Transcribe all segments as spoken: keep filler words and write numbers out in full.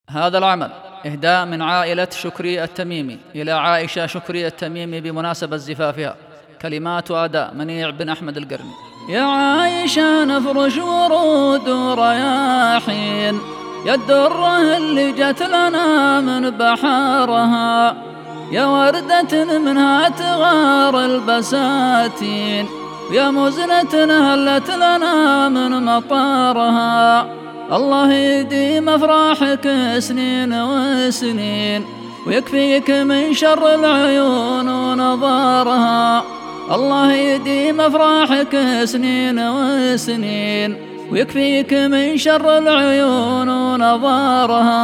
هذا العمل إهداء من عائلة شكري التميمي إلى عائشة شكري التميمي بمناسبة زفافها. كلمات وأداء منيع بن أحمد القرني. يا عائشة نفرش ورود ورياحين، يا الدرة اللي جت لنا من بحرها، يا وردة منها تغار البساتين، يا مزنة هلت لنا من مطارها. الله يديم أفراحك سنين وسنين، ويكفيك من شر العيون ونظارها. الله يديم أفراحك سنين وسنين، ويكفيك من شر العيون ونظارها.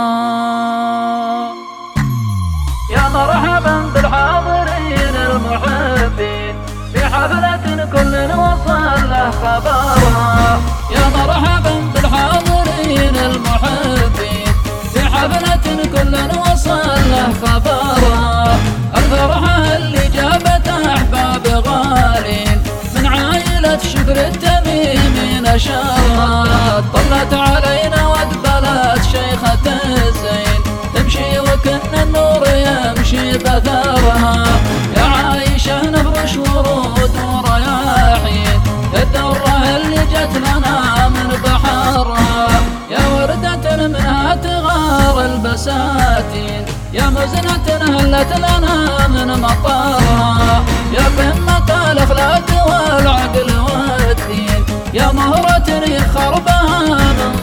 يا مرحبا بالحاضرين المحبين في حفلة كل وصل له خبرها. يا مرحبا بالحاضرين المحبين في حفلة كل وصل له خبرها. الفرحة اللي جابت أحباب غالين من عائلة شكر التميمي نشرها. طلت علينا وأقبلت شيخة الزين تمشي وكأن النور يمشي بثرها. يا عائشة نفرش ورود ورياحين، يا الدرة اللي جت لنا من بحرها، يا وردة منها تغار البساتين، يا مزنة هلت لنا من مطارها. يا قمة الأخلاق والعقل والدين، يا مهرة يخربها من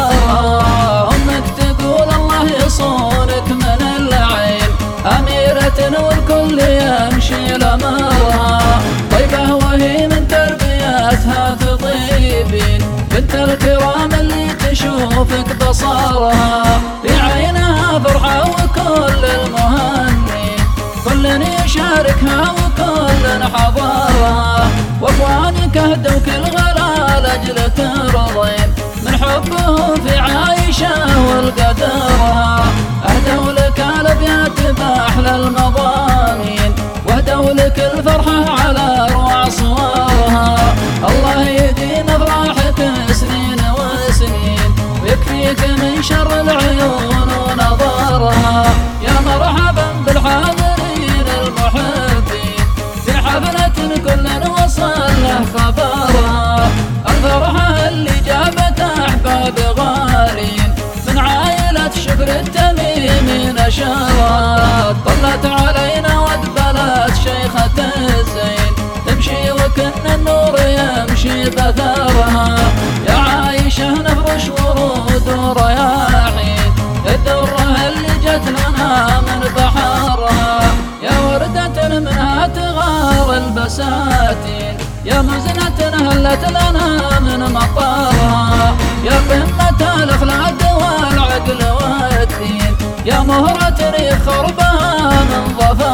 ظفرها. أمك تقول الله يصونك من العين، أميرة والكل يمشي لمرها. طيبة وهي من تربيتها تطيبين، بنت الكرام اللي تشوفك بصارها. في عينها فرحة وكل المهنين كل يشاركها وكل حضارها. واخوانك اهدوا كل غلا لاجل ترضين من حبهم في عايشة والقدرها. اهدوا لك الابيات باحلى المضامين، واهدوا لك الفرحة على اروع صورها. الله يديم افراحك سنين وسنين، ويكفيك من شر العيون ونظارها. يا مرحبا بالحاضرين المحبين في حفلة كل وصل له خبرها. الفرحة اللي جابت أحباب غالين من عائلة شكر التميمي نشرها. طلت علينا وأقبلت شيخة الزين تمشي وكأن النور يمشي بثرها. يا عائشة نفرش ورود ورياحين، يا الدرة اللي جت لنا من بحرها، يا وردة منها تغار البساتين، يا مزنة هلت لنا من مطارها. يا قمة الأخلاق والعقل والدين، يا مهرة يخربها من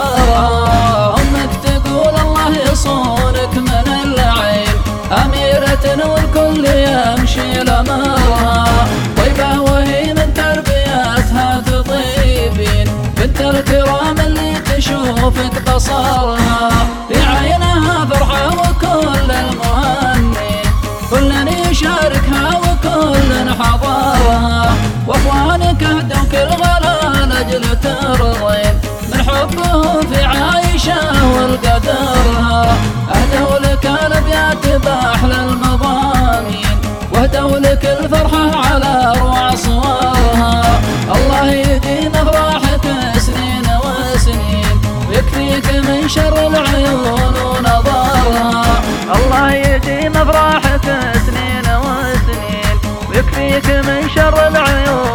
ظفرها. أمك تقول الله يصونك من العين، أميرة والكل يمشي لمرها. طيبة وهي من تربيتها تطيبين، بنت الكرام اللي تشوفك بصارها. في عينها فرحة وكل المهنين كل يشاركها وكل حضارها. واخوانك اهدوا كل غلا لاجل ترضين من حبهم في عايشة والقدرها. اهدوا لك الابيات باحلى المضامين، واهدوا لك الفرحة على اروع صورها. الله يديم افراحك سنين وسنين، ويكفيك من شر العيون ونظارها. الله يديم افراحك سنين وسنين، ويكفيك من شر العيون